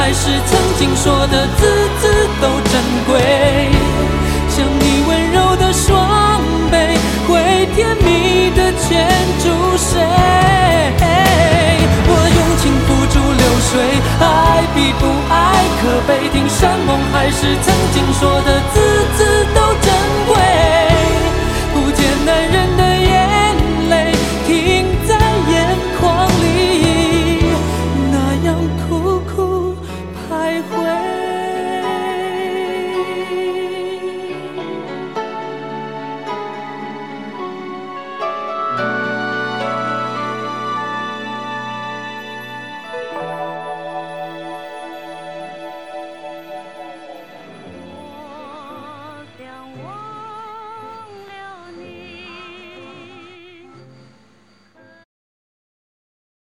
还是曾经说的字字都珍贵？像你温柔的双臂，会甜蜜的牵住谁？我用情付诸流水，爱比不爱可悲。听山盟海誓，曾经说的字字